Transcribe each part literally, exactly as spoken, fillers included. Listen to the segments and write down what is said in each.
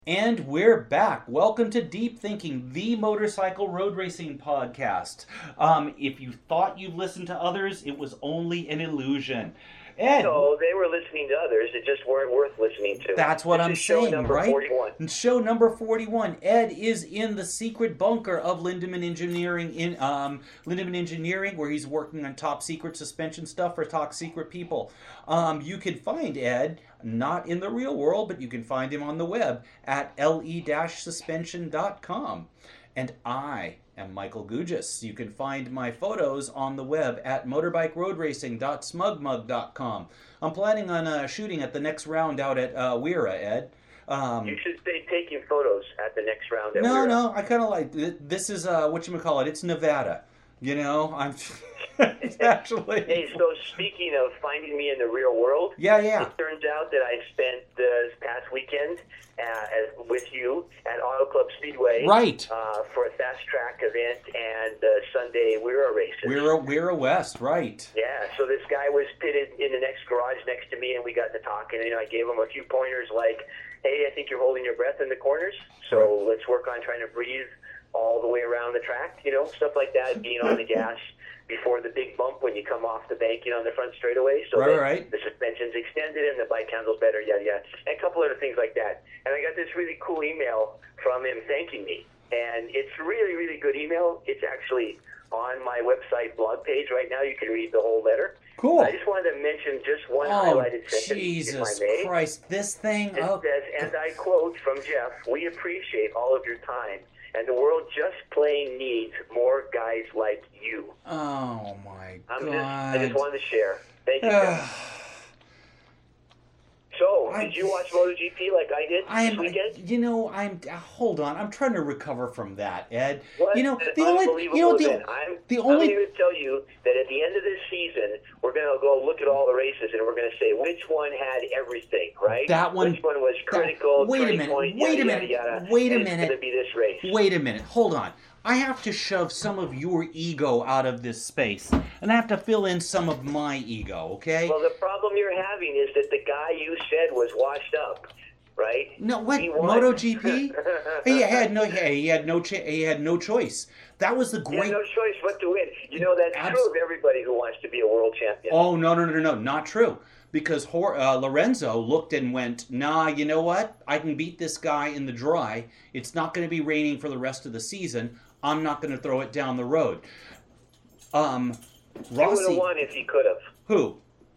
And we're back. Welcome to Deep Thinking, the motorcycle road racing podcast. Um, if you thought you listened to others, it was only an illusion. Ed, No, they were listening to others that just weren't worth listening to. that's what this I'm is show saying, number right? forty-one. Show number forty-one. Ed is in the secret bunker of Lindemann Engineering in um, Lindemann Engineering, where he's working on top secret suspension stuff for top secret people. Um, you can find Ed not in the real world, but you can find him on the web at le suspension dot com. And I am Michael Gugis. You can find my photos on the web at motorbike road racing dot smugmug dot com. I'm planning on uh, shooting at the next round out at uh, Weira, Ed. Um, You should stay taking photos at the next round. That no, we're no, I kind of like this. Is uh, what you call it? It's Nevada. You know, I'm it's actually. Hey, so speaking of finding me in the real world, Yeah, yeah. it turns out that I spent this past weekend uh, as, with you at Auto Club Speedway, Right. uh, for a fast track event and the Sunday Weira races. Weira, Weira West, right? Yeah, so this guy was pitted in the next garage next to me, and we got to talking. And, you know, I gave him a few pointers like, hey, I think you're holding your breath in the corners, so Right. let's work on trying to breathe all the way around the track, you know, stuff like that, being on the gas before the big bump when you come off the bank, you know, on the front straightaway, so Right, that right. the suspension's extended and the bike handles better, yada, yada, and a couple other things like that. And I got this really cool email from him thanking me, and it's really, really good email. It's actually on my website blog page right now. You can read the whole letter. Cool. I just wanted to mention just one Oh, highlighted sentence, Jesus if I may. Christ! This thing. It Oh, says, and I quote from Jeff, "We appreciate all of your time, and the world just plain needs more guys like you." oh my I'm God! just, I just wanted to share. Thank you, Jeff. So, I- did you watch MotoGP like I did I this am, weekend? you know, I'm. uh, Hold on, I'm trying to recover from that, Ed. What You know, an the only, unbelievable you know, event. the, I'm, the I'm only. here to tell you that at the end of this season, we're going to go look at all the races and we're going to say which one had everything, right? That one- Which one was that- critical, wait a turning minute, point, wait a yada, minute, yada, yada, wait a and minute. It's going to be this race. Wait a minute, hold on. I have to shove some of your ego out of this space, and I have to fill in some of my ego, okay? Well, the problem you're having is that the guy you said was washed up, right? No, what? He won. MotoGP? he had no. He had no. Cha- he had no choice. That was the You great. have no choice but to win. You know, that's Abs- true of everybody who wants to be a world champion. Oh no no no no! Not true. Because Hor- uh, Lorenzo looked and went, nah, you know what? I can beat this guy in the dry. It's not going to be raining for the rest of the season. I'm not going to throw it down the road. Um, He would have Rossi, won if he could have. who?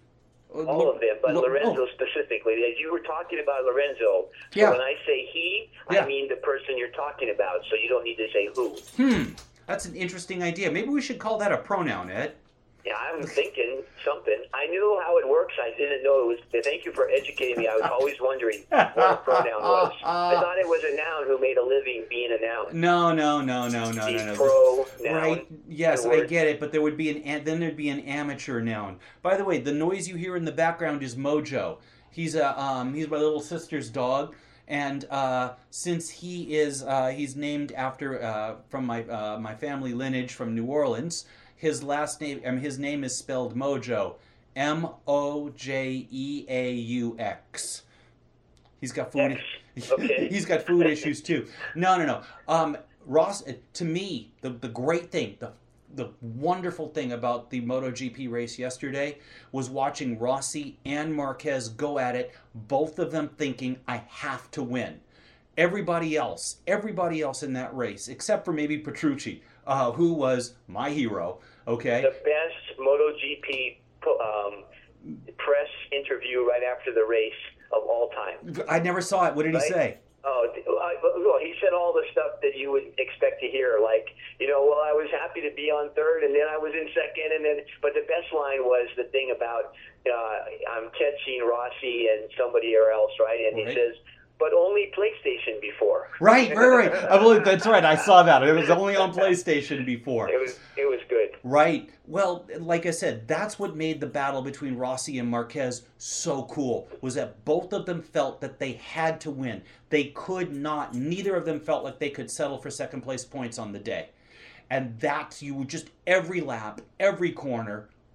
All of them, but Lo- Lorenzo oh, specifically. As you were talking about Lorenzo, so Yeah. when I say he, Yeah. I mean the person you're talking about, so you don't need to say who. Hmm, that's an interesting idea. Maybe we should call that a pronoun, Ed. Yeah, I'm thinking something. I knew how it works. I didn't know it was. Thank you for educating me. I was always wondering what a pronoun was. I thought it was a noun who made a living being a noun. No, no, no, no, no, The no, no. pro noun. Right? Yes, the I word. get it, but there would be an an- then there'd be an amateur noun. By the way, the noise you hear in the background is Mojo. He's a um he's my little sister's dog, and uh, since he is uh, he's named after uh, from my uh, my family lineage from New Orleans. His last name um, his name is spelled Mojo, M O J E A U X. He's got food. X. Okay. He's got food issues too. No, no, no. Um, Ross, to me, the the great thing, the the wonderful thing about the MotoGP race yesterday was watching Rossi and Marquez go at it, both of them thinking, I have to win. Everybody else, everybody else in that race, except for maybe Petrucci, uh, who was my hero, okay? The best MotoGP um, press interview right after the race of all time. I never saw it. What did he Right? say? Oh, I, well, he said all the stuff that you would expect to hear, like, you know, well, I was happy to be on third, and then I was in second, and then, but the best line was the thing about uh, I'm catching Rossi and somebody else, right? And Right. he says, but only PlayStation before. Right, right, right. I believe that's right. I saw that. It was only on PlayStation before. It was, it was good. Right. Well, like I said, that's what made the battle between Rossi and Marquez so cool, was that both of them felt that they had to win. They could not, neither of them felt like they could settle for second place points on the day. And that's, you just, every lap, every corner,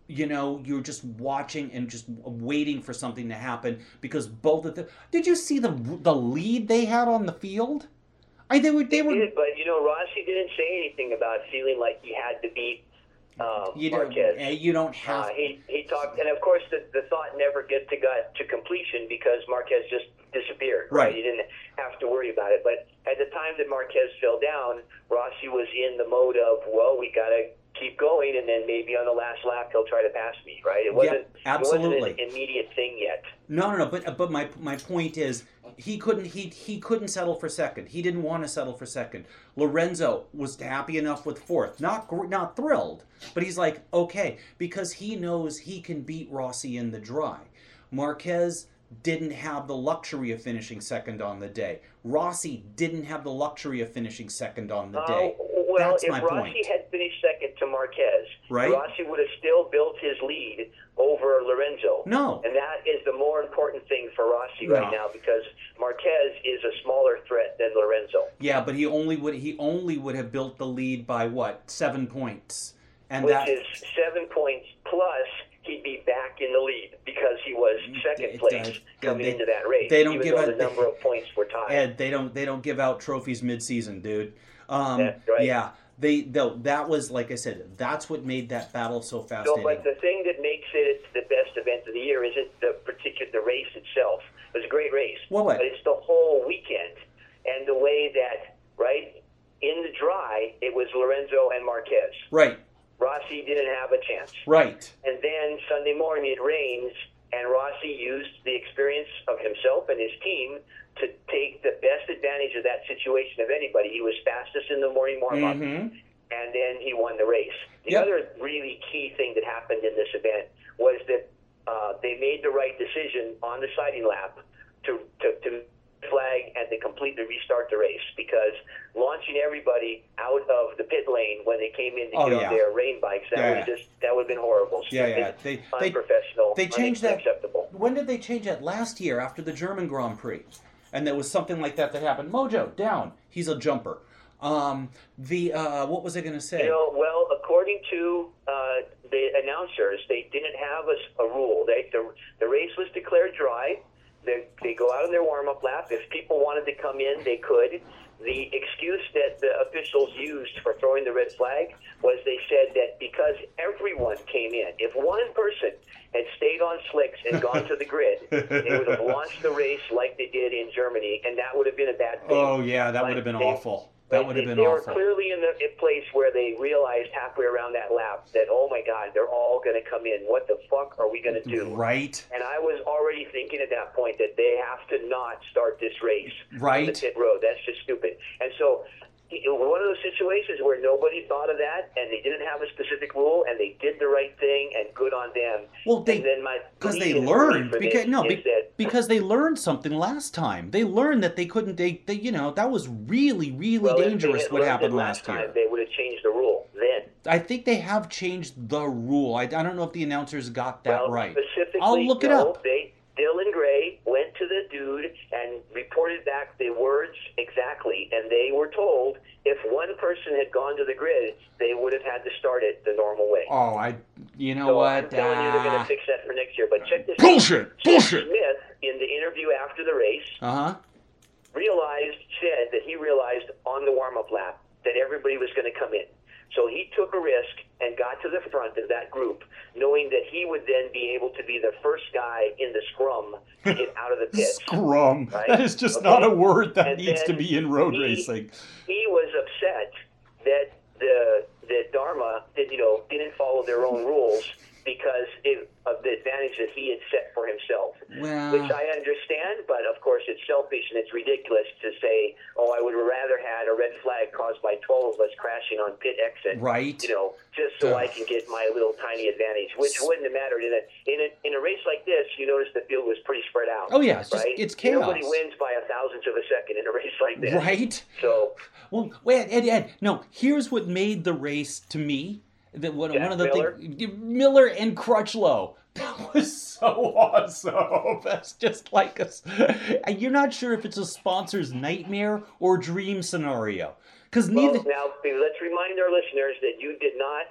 you know, you're just watching and just waiting for something to happen because both of them. Did you see the the lead they had on the field? I they were they He were. did, but you know, Rossi didn't say anything about feeling like he had to beat uh, You don't. Marquez. eh, You don't have. Uh, he he talked, and of course, the, the thought never get to got to completion because Marquez just disappeared. Right. He didn't have to worry about it. But at the time that Marquez fell down, Rossi was in the mode of, well, we gotta keep going, and then maybe on the last lap he'll try to pass me. Right? It wasn't. absolutely. It wasn't an immediate thing yet. No, no, no. But but my my point is, he couldn't he he couldn't settle for second. He didn't want to settle for second. Lorenzo was happy enough with fourth. Not gr- not thrilled, but he's like, okay, because he knows he can beat Rossi in the dry. Marquez didn't have the luxury of finishing second on the day. Rossi didn't have the luxury of finishing second on the day. Uh, well, That's if my Rossi point. had finished second to Marquez, Right. Rossi would have still built his lead over Lorenzo. No. And that is the more important thing for Rossi right No. now because Marquez is a smaller threat than Lorenzo. Yeah, but he only would he only would have built the lead by what, seven points, and Which that is seven points plus he'd be back in the lead because he was second It place does. coming They- into that race. they don't even give though a- the number of points were tied. Ed, they don't they don't give out trophies mid-season, dude. Um, That's right. Yeah, they though that was like I said, that's what made that battle so So, fascinating. but the thing that makes it the best event of the year isn't the particular the race itself. It was a great race, Well, what? but it's the whole weekend and the way that right in the dry it was Lorenzo and Marquez. Right, Rossi didn't have a chance, right. and then Sunday morning it rains, and Rossi used the experience of himself and his team to take the best advantage of that situation of anybody. He was fastest in the morning warm-up. Mm-hmm. And then he won the race. The Yep. other really key thing that happened in this event was that uh, they made the right decision on the sighting lap to, to, to flag and to completely restart the race because launching everybody out of the pit lane when they came in to Oh, get yeah. on their rain bikes, that Yeah, was yeah. just that would have been horrible. Yeah, Stupid, yeah. They they unprofessional, they changed that. unacceptable. When did they change that? Last year after the German Grand Prix, and there was something like that that happened. Mojo down. He's a jumper. Um, the uh, what was I going to say? You know, well, according to uh, the announcers, they didn't have a, a rule. They the, the race was declared dry. They, they go out on their warm-up lap. If people wanted to come in, they could. The excuse that the officials used for throwing the red flag was they said that because everyone came in, if one person had stayed on slicks and gone to the grid, they would have launched the race like they did in Germany, and that would have been a bad thing. Oh yeah, that But would have been they- awful. That would have they, been they awful. were clearly in the in place where they realized halfway around that lap that, oh my God, they're all going to come in. What the fuck are we going to do? Right. And I was already thinking at that point that they have to not start this race Right. on the pit road. That's just stupid. And so it was one of those situations where nobody thought of that, and they didn't have a specific rule, and they did the right thing, and good on them. Well, they and then my because they plea learned for this because no is be, that because they learned something last time. They learned that they couldn't. They, they you know that was really really well, if they dangerous had what learned happened it last time, year. They would have changed the rule then. I think they have changed the rule. I, I don't know if the announcers got that well, right. Specifically, I'll look it no, up. They, Dylan Gray went to the dude and reported back the words exactly, and they were told if one person had gone to the grid, they would have had to start it the normal way. Oh, I. You know so what? I'm telling you they're going Ah. to fix that for next year. But check this Bullshit! out. Bullshit! Smith, in the interview after the race, Uh huh. realized, said that he realized on the warm-up lap that everybody was going to come in. So he took a risk and got to the front of that group, knowing that he would then be able to be the first guy in the scrum to get out of the pits. Scrum. Right? That is just Okay. not a word that And needs to then be in road he- racing. He was upset that the that Dharma did, you know, didn't follow their own rules because it, of the advantage that he had set for himself. Well, Which I understand, but of course it's selfish and it's ridiculous to say, oh, I would rather had a red flag caused by twelve of us crashing on pit exit, right. you know, just so Ugh. I can get my little tiny advantage, which wouldn't have mattered. In a, in a, in a race like this, you notice the field was pretty spread out. Oh yeah, it's just right? it's chaos. Nobody wins by a thousandth of a second in a race like this. Right. So, Well, wait, Ed, Ed. No, here's what made the race to me. That one, Jack one of the Miller? things, Miller and Crutchlow. That was so awesome. That's just like a. s- and You're not sure if it's a sponsor's nightmare or dream scenario because well, neither. now let's remind our listeners that you did not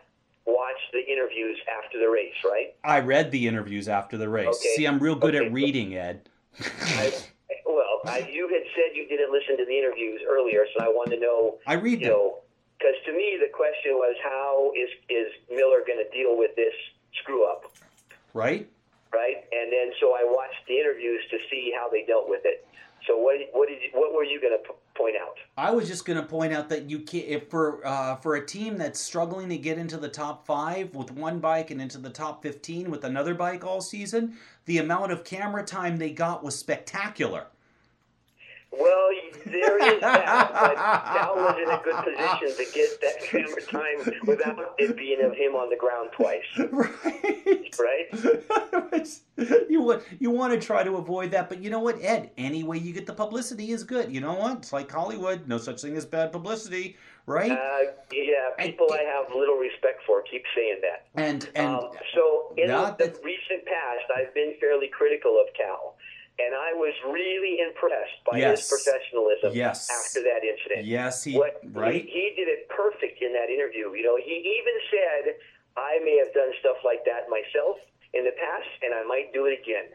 watch the interviews after the race, right? I read the interviews after the race. Okay. See, I'm real good Okay. at reading, Ed. I, well, I, you had said you didn't listen to the interviews earlier, so I wanted to know. I read you them. know, because to me the question was, how is is Miller going to deal with this screw up, Right? right? And then so I watched the interviews to see how they dealt with it. So what what did you, what were you going to p- point out? I was just going to point out that you can, if for uh, for a team that's struggling to get into the top five with one bike and into the top fifteen with another bike all season, the amount of camera time they got was spectacular. Well, there is that, but Cal was in a good position to get that camera time without it being of him on the ground twice. Right. Right? you want you want to try to avoid that, but you know what, Ed? Any way you get the publicity is good. You know what? It's like Hollywood. No such thing as bad publicity, right? Uh, yeah, people I have little respect for keep saying that. And and Um, so in not the that- recent past, I've been fairly critical of Cal, and I was really impressed by Yes. his professionalism Yes. after that incident. yes, he What, right. he, he did it perfect in that interview. You know, he even said, I may have done stuff like that myself in the past, and I might do it again.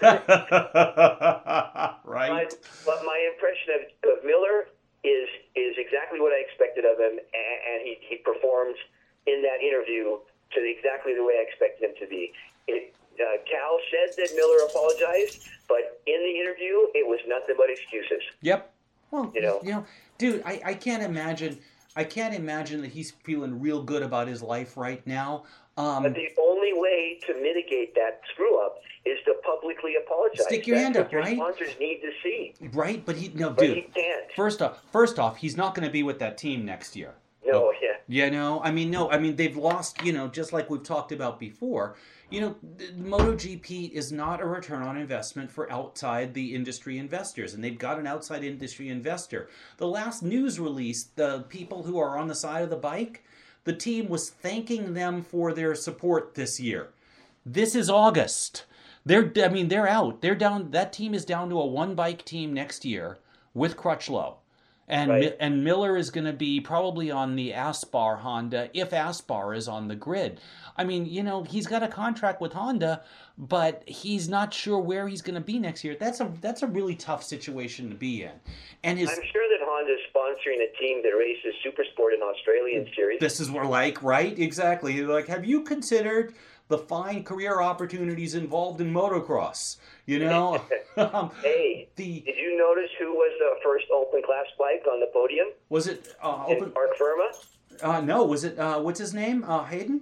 Right. But, but my impression of, of Miller is is exactly what I expected of him, and, and he, he performed in that interview to exactly the way I expected him to be. It, uh, Cal said that Miller apologized, but in the interview, it was nothing but excuses. Yep. Well, You know. you know, dude, I, I can't imagine. I can't imagine that he's feeling real good about his life right now. Um, But the only way to mitigate that screw up is to publicly apologize. Stick your That's hand what up, your right? sponsors need to see, right, but he no, but he dude. can't. First off, first off, he's not going to be with that team next year. No, yeah. You know, I mean, no, I mean, they've lost, you know, just like we've talked about before, you know, the MotoGP is not a return on investment for outside the industry investors, and they've got an outside industry investor. The last news release, the people who are on the side of the bike, the team was thanking them for their support this year. This is August. They're, I mean, they're out. They're down, that team is down to a one bike team next year with Crutchlow. And Right. and Miller is going to be probably on the Aspar Honda if Aspar is on the grid. I mean, you know, he's got a contract with Honda, but he's not sure where he's going to be next year. That's a that's a really tough situation to be in. And his I'm sure that Honda's sponsoring a team that races Supersport in Australian Series. this is where like right exactly like have you considered the fine career opportunities involved in motocross? You know, um, Hey, the did you notice who was the first open class bike on the podium was it uh, in open? Park Firma? Uh, no, was it uh, what's his name? Uh, Hayden.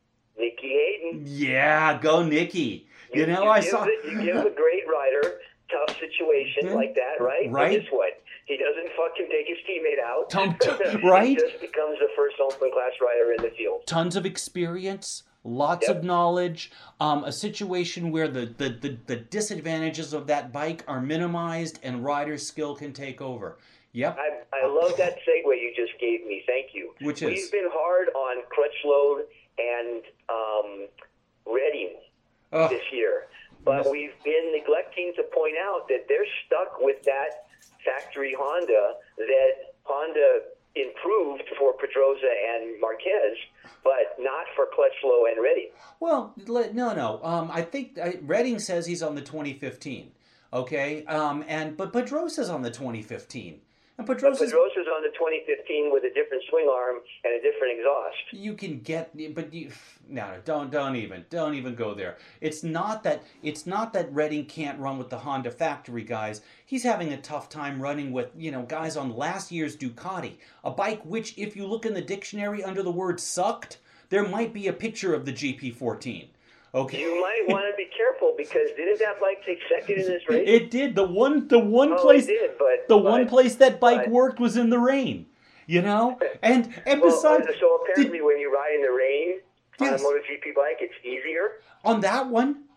Nicky Hayden. Yeah, go Nicky. You know, you I give saw. The, you give a great rider tough situation Yeah. like that, right? Right. And guess what? He doesn't fucking take his teammate out. Tom- right? He just becomes the first open class rider in the field. Tons of experience, lots Yep. of knowledge, um, a situation where the, the, the, the disadvantages of that bike are minimized and rider's skill can take over. Yep. I, I love that segue you just gave me. Thank you. Which is? We've been hard on Crutchlow and um, Redding Ugh. this year, but we've been neglecting to point out that they're stuck with that factory Honda that Honda improved for Pedrosa and Marquez, but not for Crutchlow and Redding. Well, le- no, no. Um, I think I, Redding says he's on the twenty fifteen. Okay. Um, and but Pedrosa's on the twenty fifteen. And Pedrosa's Pedrosa's on the twenty fifteen with a different swing arm and a different exhaust. you can get, but you no, don't don't even don't even go there. It's not that it's not that Redding can't run with the Honda factory guys. He's having a tough time running with you know guys on last year's Ducati, a bike which, if you look in the dictionary under the word "sucked," there might be a picture of the G P fourteen. Okay. You might want to be careful because didn't that bike take second in this race? It did. The one the one oh, place it did, but the but, one place that bike but- worked was in the rain. You know? And and Well, besides so apparently, when you ride in the rain Yes. on a MotoGP bike, it's easier. on that one,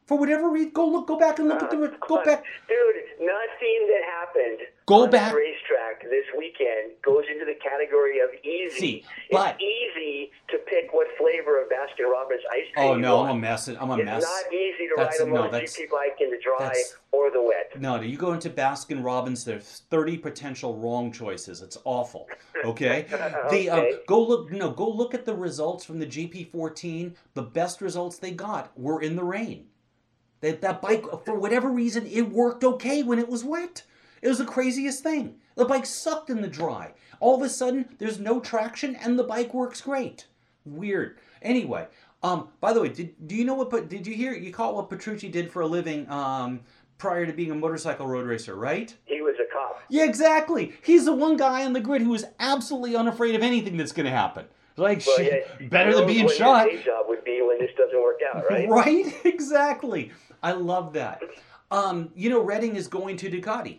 For whatever reason, go look, go back and look at the, go back. Dude, nothing that happened Go on back. this racetrack this weekend goes into the category of easy. See, but- it's easy to pick what flavor of Baskin Robbins ice cream Oh you no, want. I'm a mess. I'm a It's mess. not easy to That's- ride a no, MotoGP that's- bike in the dry that's- or the wet. No, you go into Baskin Robbins. There's thirty potential wrong choices. It's awful. Okay, the um, Okay. go look. No, go look at the results from the G P fourteen. The best results they got were in the rain. That that bike, for whatever reason, it worked okay when it was wet. It was the craziest thing. The bike sucked in the dry. All of a sudden, there's no traction, and the bike works great. Weird. Anyway, um, by the way, did do you know what? But did you hear? You caught what Petrucci did for a living um, prior to being a motorcycle road racer, right? He was a cop. Yeah, exactly. He's the one guy on the grid who is absolutely unafraid of anything that's going to happen. Like, Well, shit, yeah, better he than knows being what shot. His day job would be when this doesn't work out, right? Right? Exactly. I love that. Um, you know, Redding is going to Ducati.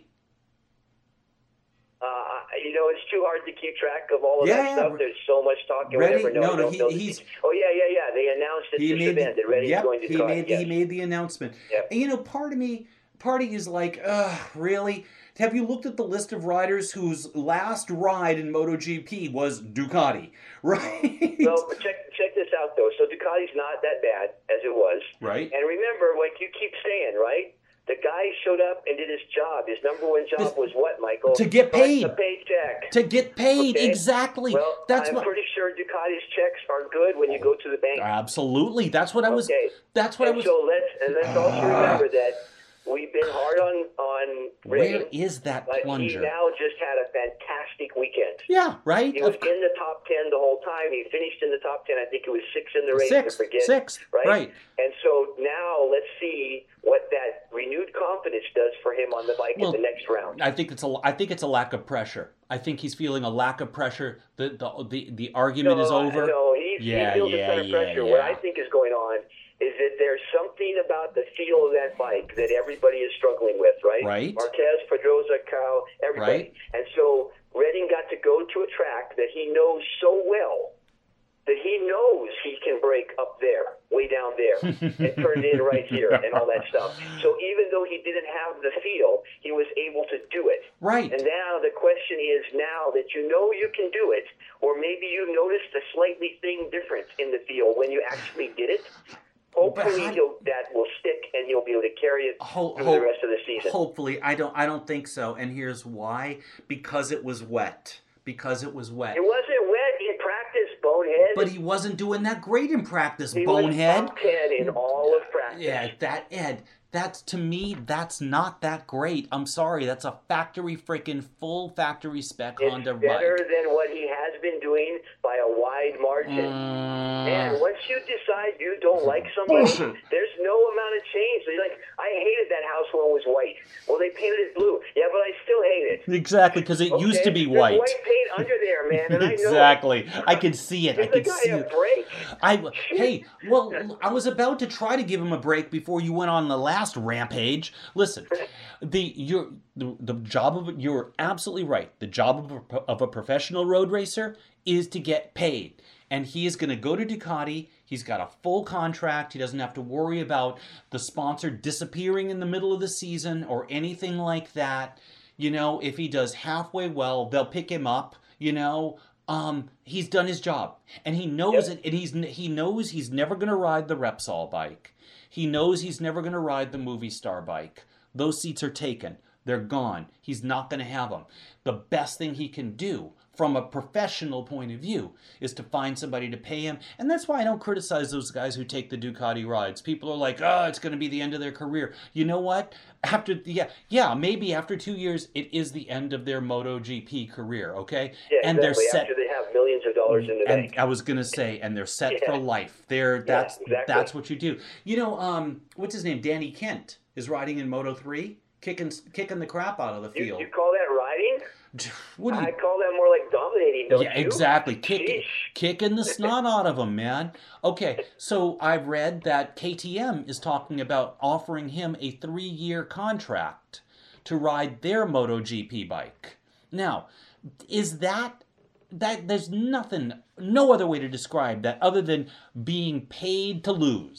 Uh, you know, it's too hard to keep track of all of Yeah, that yeah. stuff. There's so much talking. Redding- We never know. no, We no, don't he- know the he's- details. Oh yeah, yeah, yeah. They announced at He this made event that Redding's yep, going to he Ducati. made yes. he made the announcement. Yep. And you know, part of me, part of you is like, ugh, really? Have you looked at the list of riders whose last ride in MotoGP was Ducati? Right? So but check check this out though. So Ducati's not that bad as it was. Right. And remember, like you keep saying, right? The guy showed up and did his job. His number one job This- was what, Michael? to get Collect paid. The paycheck. To get paid, Okay. exactly. Well, That's I'm what. pretty sure Ducati's checks are good when you go to the bank. Absolutely. That's what I was. Okay. That's what and I was. So let's and let's also remember that we've been hard on on Where Redding, is that but he plunger? now just had a fantastic weekend. Yeah. Right. He was Of in the top ten the whole time. He finished in the top ten. I think it was six in the race. Sixth, I forget. sixth, right? right. And so now let's see what that renewed confidence does for him on the bike Well, in the next round. I think it's a. I think it's a lack of pressure. I think he's feeling a lack of pressure. The the the, the argument is over. No, he's, Yeah, he feels yeah, a ton of yeah, pressure. What yeah. I think is going on is that there's something about the feel of that bike that everybody is struggling with, right? Right. Marquez, Pedrosa, Kyle, everybody. Right. And so Redding got to go to a track that he knows so well that he knows he can break up there, way down there, and turn it in right here and all that stuff. So even though he didn't have the feel, he was able to do it. Right. And now the question is, now that you know you can do it, or maybe you noticed a slightly thing different in the field when you actually did it, hopefully how- he'll, that will stick and you'll be able to carry it Ho- through ho- the rest of the season. Hopefully, I don't. I don't think so. And here's why: because it was wet. Because it was wet. It wasn't wet in practice, bonehead. But he wasn't doing that great in practice, he bonehead. was top ten in all of practice. Yeah, that Ed. That's to me. That's not that great. I'm sorry. That's a factory freaking full factory spec It's Honda better bike. than what he has been doing by a wide margin. Mm. And once you decide you don't like somebody, there's no amount of change. They're like, I hated that house when it was white. Well, they painted it blue. Yeah, but I still hate it. Exactly, because it used to Okay? be There's white. white paint under there, man, and I know. Exactly. I can see it. I Give the can guy see a it. break. I hey, well, I was about to try to give him a break before you went on the last rampage. Listen, the your the, the job of you're absolutely right. The job of a, of a professional road racer is to get paid, and he is going to go to Ducati. He's got a full contract. He doesn't have to worry about the sponsor disappearing in the middle of the season or anything like that. You know, if he does halfway well, they'll pick him up. You know. Um, he's done his job, and he knows Yep. it, and he's he knows he's never going to ride the Repsol bike. He knows he's never going to ride the Movie Star bike. Those seats are taken. They're gone. He's not going to have them. The best thing he can do from a professional point of view is to find somebody to pay him. And that's why I don't criticize those guys who take the Ducati rides. People are like, oh, it's going to be the end of their career. You know what? After yeah, yeah, maybe after two years, it is the end of their MotoGP career, okay? Yeah, and exactly. they're set. After they have millions of dollars in the And bank. I was gonna say, and they're set Yeah. for life. They're that's exactly. that's what you do. You know, um, what's his name? Danny Kent is riding in Moto three, kicking kicking the crap out of the You, field. you call that riding? What do I you? call that more like dominating, don't Yeah, you? exactly. Kicking Sheesh. kicking the snot out of him, man. Okay, so I've read that K T M is talking about offering him a three-year contract to ride their MotoGP bike. Now, is that that there's nothing, no other way to describe that other than being paid to lose.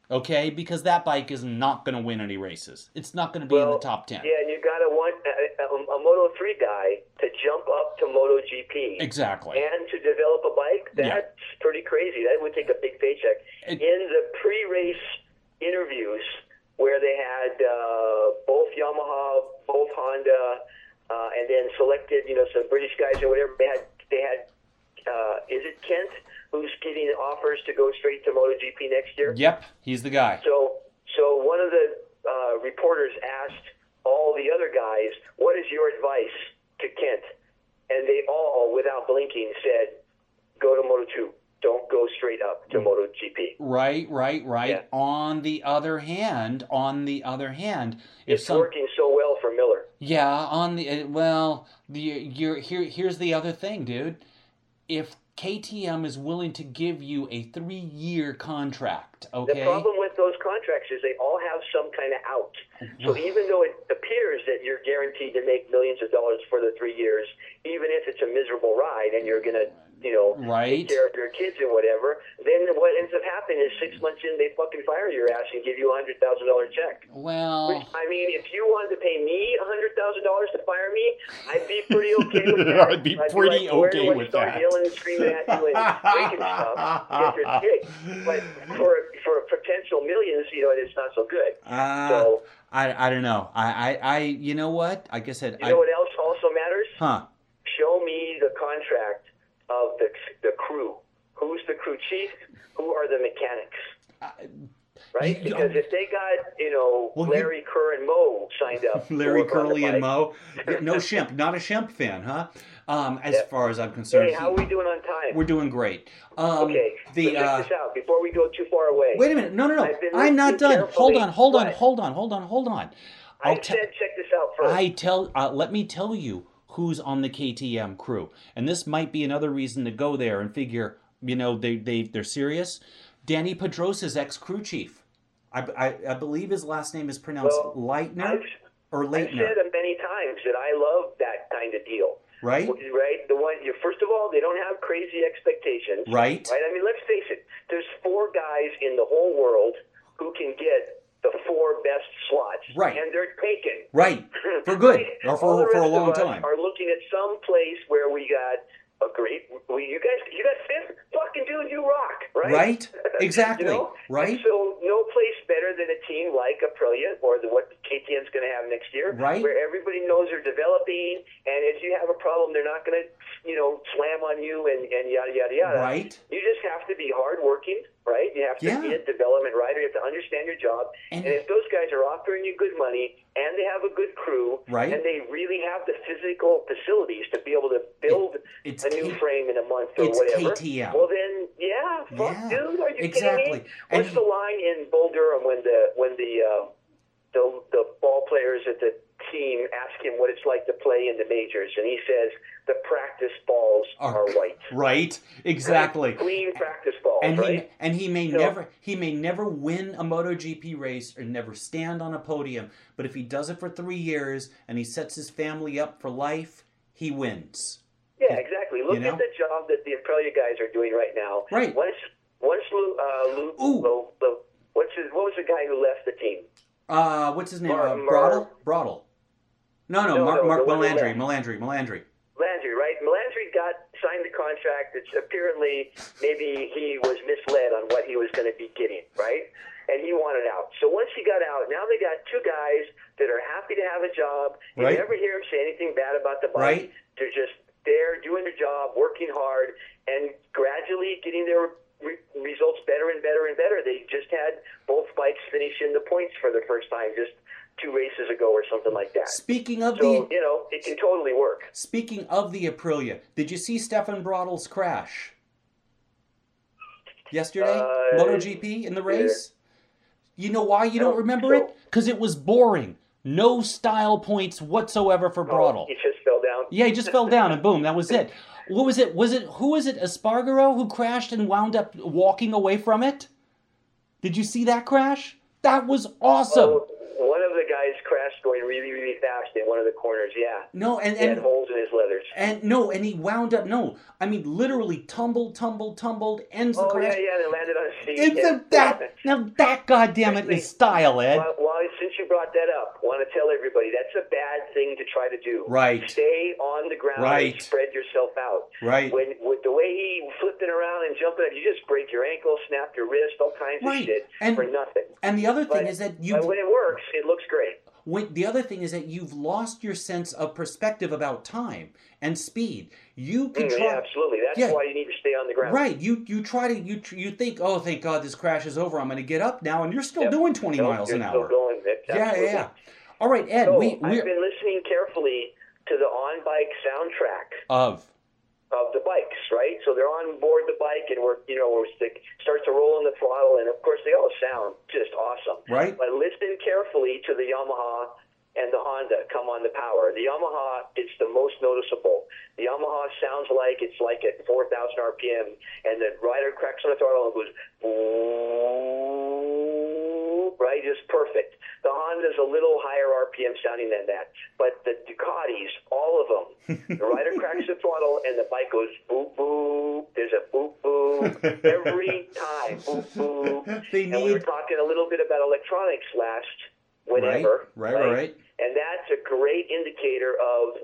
Okay, because that bike is not going to win any races. It's not going to be well, in the top ten. Yeah, and you got to want a, a, a Moto three guy to jump up to MotoGP. Exactly. And to develop a bike, that's yeah. pretty crazy. That would take a big paycheck. It, in the pre-race interviews where they had uh, both Yamaha, both Honda, uh, and then selected, you know, some British guys or whatever, they had, they had uh, is it Kent who's getting offers to go straight to MotoGP next year? Yep, he's the guy. So, so one of the uh, reporters asked all the other guys, "What is your advice to Kent?" And they all, without blinking, said, "Go to Moto two. Don't go straight up to MotoGP." Right, right, right. Yeah. On the other hand, on the other hand, if it's some, working so well for Miller. Yeah, on the well, the you're here. Here's the other thing, dude. If K T M is willing to give you a three-year contract, okay? The problem with those contracts is they all have some kind of out. So even though it appears that you're guaranteed to make millions of dollars for the three years, even if it's a miserable ride and you're going to, you know, right. take care of your kids and whatever, then what ends up happening is six months in, they fucking fire your ass and give you a one hundred thousand dollars check. Well... Which, I mean, if you wanted to pay me one hundred thousand dollars to fire me, I'd be pretty okay with that. I'd be I'd pretty be like, okay with start that. Yelling and screaming at you and breaking stuff, get your gig. But for, for potential millions, you know, it's not so good. Uh, so... I, I don't know. I, I, I, you know what? Like I said, you know I, what else also matters? Huh? Show me the contract of the the crew. Who's the crew chief? Who are the mechanics? Uh, right? You, because if they got, you know, well, Larry, you, Kerr, and Mo signed up. Larry, Curly, and Mo. No Shemp. Not a Shemp fan, huh? Um, as yep. far as I'm concerned. Hey, how are we doing on time? We're doing great. Um, okay, the, so check uh, this out before we go too far away. Wait a minute. No, no, no. I'm not done. Hold on, hold on, hold on, hold on, hold on. I said check this out first. I tell. Uh, let me tell you who's on the K T M crew, and this might be another reason to go there and figure. You know, they they they're serious. Danny Pedrosa's ex-crew chief. I, I, I believe his last name is pronounced well, Leitner I've, or Leitner. I've said many times that I love that kind of deal. Right? Right? The one, you, first of all, they don't have crazy expectations. Right. Right? I mean, let's face it. There's four guys in the whole world who can get the four best slots. Right. And they're taken. Right. For good. Right? Or for, for a long of us time. Are looking at some place where we got a great, we, you guys, you got fifth? Fucking dude, you rock. Right? Right. Exactly. You know? Right. And so no place better than a team like Aprilia or the, what K T M's going to have next year. Right. Where everybody knows they're developing, and if you have a problem, they're not going to, you know, slam on you and, and yada, yada, yada. Right. You just have to be hardworking, right? You have to yeah. be a development rider. You have to understand your job. And, and if those guys are offering you good money and they have a good crew, right. and they really have the physical facilities to be able to build it, a new K- frame in a month or it's whatever, K T M. well then, yeah, fuck, yeah. dude, are you exactly. kidding me? What's and the line in Bull Durham when the when the uh, the the ball players at the team ask him what it's like to play in the majors, and he says the practice balls are, are white. Right, exactly. Right? Clean practice balls, and right? He, and he may so, never he may never win a MotoGP race or never stand on a podium, but if he does it for three years and he sets his family up for life, he wins. Yeah, exactly. Look you know? at the job that the Aprilia guys are doing right now. Right. Once once Lou, uh, Lou, Lou, Lou, what's his, what was the guy who left the team? Uh, what's his name? Mar- uh, Mar- Brodel? Brodel. No, no, no, Mark, no Mark Melandri, left. Melandri, Melandri. Melandri, right? Melandri got signed the contract. It's apparently maybe he was misled on what he was going to be getting, right? And he wanted out. So once he got out, now they got two guys that are happy to have a job. You right. never hear them say anything bad about the bike. Right. They're just there doing their job, working hard, and gradually getting their re- results better and better and better. They just had both bikes finish in the points for the first time just two races ago or something like that. Speaking of so, the... you know, it can totally work. Speaking of the Aprilia, did you see Stefan Brodel's crash yesterday? Uh, MotoGP in the race? Yeah. You know why you don't, don't remember so. it? Because it was boring. No style points whatsoever for Brodel. Oh, he just fell down. Yeah, he just fell down and boom, that was it. What was it? Was it who was it? Espargaro who crashed and wound up walking away from it? Did you see that crash? That was awesome. Oh, one of the guys guys crashed going really, really fast in one of the corners. Yeah. No, and, he had and holes in his leathers. And no, and he wound up. No, I mean literally tumbled, tumbled, tumbled. Ends the Oh crash. yeah, yeah. They landed on his feet. It's yeah. a, that now that goddamn it is style, Ed. Well, well, since you brought that up, I want to tell everybody that's a bad thing to try to do. Right. Stay on the ground Right. and spread yourself out. Right. When with the way he flipping around and jumping up, you just break your ankle, snap your wrist, all kinds Right. of shit And- for nothing. And the other thing But, is that you. but when it works, it looks great. When, the other thing is that you've lost your sense of perspective about time and speed. You can Mm, try. yeah, absolutely. That's Yeah. why you need to stay on the ground. Right. You you try to you tr- you think, oh, thank God this crash is over. I'm going to get up now, and you're still Yep. doing twenty Nope, miles you're an still hour. going. It's Yeah, yeah, absolutely- yeah. All right, Ed. So, we I've we been listening carefully to the on-bike soundtrack of of the bikes, right? So they're on board the bike, and we're, you know, we're stick, starts to roll in the throttle, and of course they all sound just awesome. Right. But listen carefully to the Yamaha and the Honda come on the power. The Yamaha, it's the most noticeable. The Yamaha sounds like it's like at four thousand R P M, and the rider cracks on the throttle and goes, "Ooh," right? Just perfect. The Honda's a little higher R P M sounding than that. But the Ducatis, all of them, the rider cracks the throttle and the bike goes boop, boop. There's a boop, boop every time. Boop, boop. They And we were need talking a little bit about electronics last, whenever. right, right, right. And that's a great indicator of,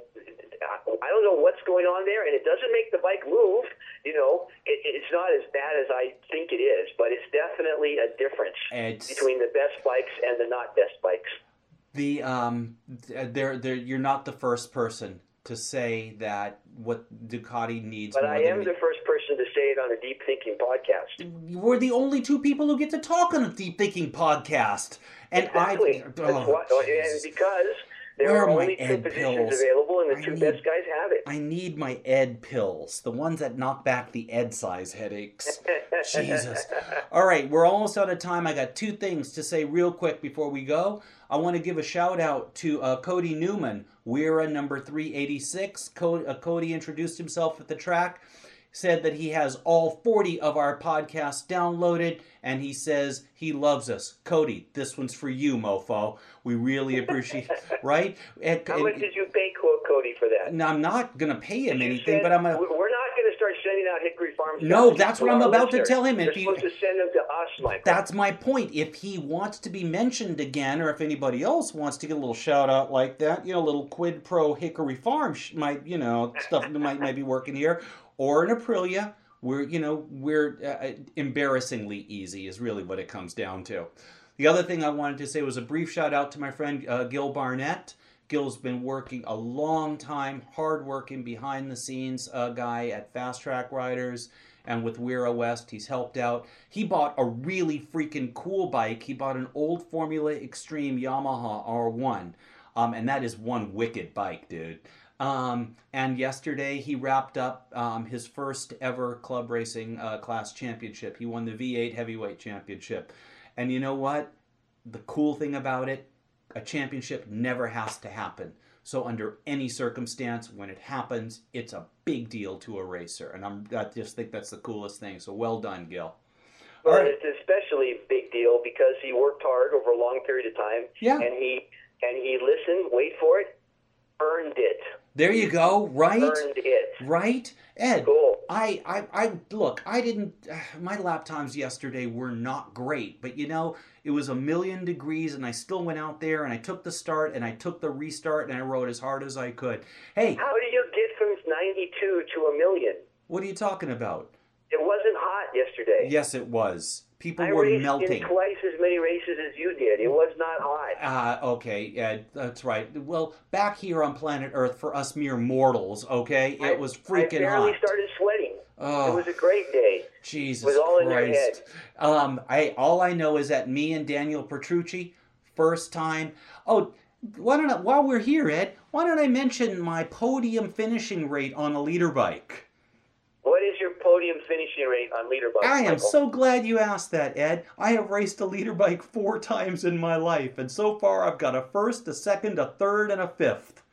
I don't know what's going on there, and it doesn't make the bike move. You know, it, it's not as bad as I think it is, but it's definitely a difference It's- between the best bikes and the not best bikes. The um, they're, they're, you're not the first person to say that what Ducati needs. But more I than am me. the first person to say it on a Deep Thinking podcast. We're the only two people who get to talk on a Deep Thinking podcast, and Exactly. I. That's Oh, why, and Jesus. because there Where are are my only two Ed positions pills? available, and the I two need- best guys have it. I need my Ed pills, the ones that knock back the Ed size headaches. Jesus. All right, we're almost out of time. I got two things to say real quick before we go. I want to give a shout out to uh, Cody Newman, Weira number three eighty-six. Cody, uh, Cody introduced himself at the track, said that he has all forty of our podcasts downloaded, and he says he loves us. Cody, this one's for you, mofo. We really appreciate right? And, How and- much did you pay Co- Cody for that? now, I'm not going to pay him You anything, said, but I'm going to... We're not going to start sending out Hickory Farm No, stuff that's to what I'm our about to listeners. tell him. You're If you- supposed to send them to us, Michael. That's my point. If he wants to be mentioned again, or if anybody else wants to get a little shout out like that, you know, a little quid pro Hickory Farm sh- might, you know, stuff that might might be working here, or in Aprilia, we're, you know, we're uh, embarrassingly easy is really what it comes down to. The other thing I wanted to say was a brief shout out to my friend uh, Gil Barnett. Gil's been working a long time, hard-working, behind-the-scenes uh, guy at Fast Track Riders and with Weira West. He's helped out. He bought a really freaking cool bike. He bought an old Formula Extreme Yamaha R one, um, and that is one wicked bike, dude. Um, and yesterday he wrapped up um, his first ever club racing uh, class championship. He won the V eight Heavyweight Championship. And you know what? The cool thing about it, a championship never has to happen. So under any circumstance, when it happens, it's a big deal to a racer. And I'm, I just think that's the coolest thing. So well done, Gil. Well, All right. it's especially a big deal because he worked hard over a long period of time. Yeah. And he and he listened, wait for it, earned it. There you go, right? Earned it. Right? Ed, Cool. I, I, I, look, I didn't, my lap times yesterday were not great, but you know, it was a million degrees and I still went out there and I took the start and I took the restart and I rode as hard as I could. Hey, How do you get from ninety-two to a million? what are you talking about? It wasn't hot yesterday. Yes, it was. People I were raced melting. in twice as many races as you did. It was not hot. Uh, okay, yeah, that's right. Well, back here on planet Earth, for us mere mortals, okay, it was freaking I barely hot. started sweating. Oh. It was a great day. Jesus It was all in your Christ. head. Um, I all I know is that me and Daniel Petrucci, first time. Oh, why don't I, while we're here, Ed, why don't I mention my podium finishing rate on a leader bike? What is your podium finishing rate on leader bikes, I am Michael? so glad you asked that, Ed. I have raced a leader bike four times in my life, and so far I've got a first, a second, a third, and a fifth.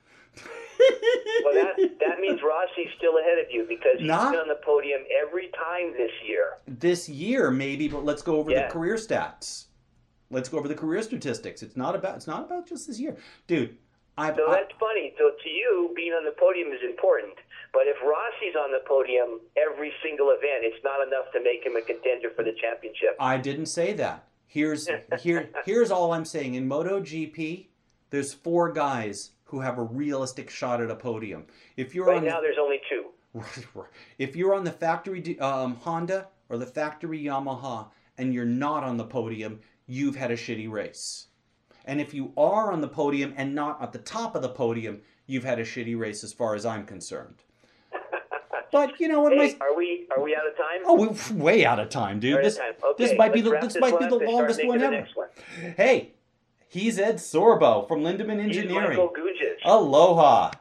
Well, that, that means Rossi's still ahead of you because he's Not- been on the podium every time this year. This year, maybe, but let's go over Yeah. the career stats. Let's go over the career statistics. It's not about it's not about just this year, dude. I've, So I, that's funny. So to you, being on the podium is important. But if Rossi's on the podium every single event, it's not enough to make him a contender for the championship. I didn't say that. Here's here here's all I'm saying. In MotoGP, there's four guys who have a realistic shot at a podium. If you're right on now, there's only two. if you're on the factory um, Honda or the factory Yamaha and you're not on the podium, you've had a shitty race. And if you are on the podium and not at the top of the podium, you've had a shitty race as far as I'm concerned. But you know what? Hey, my... are we are we out of time? Oh, we're way out of time, dude. Out of This time. Okay, this might be let's the wrap this this might one be up the and start longest making one the ever. next one. Hey, he's Ed Sorbo from Lindemann He's Engineering. Michael Gujas. Aloha.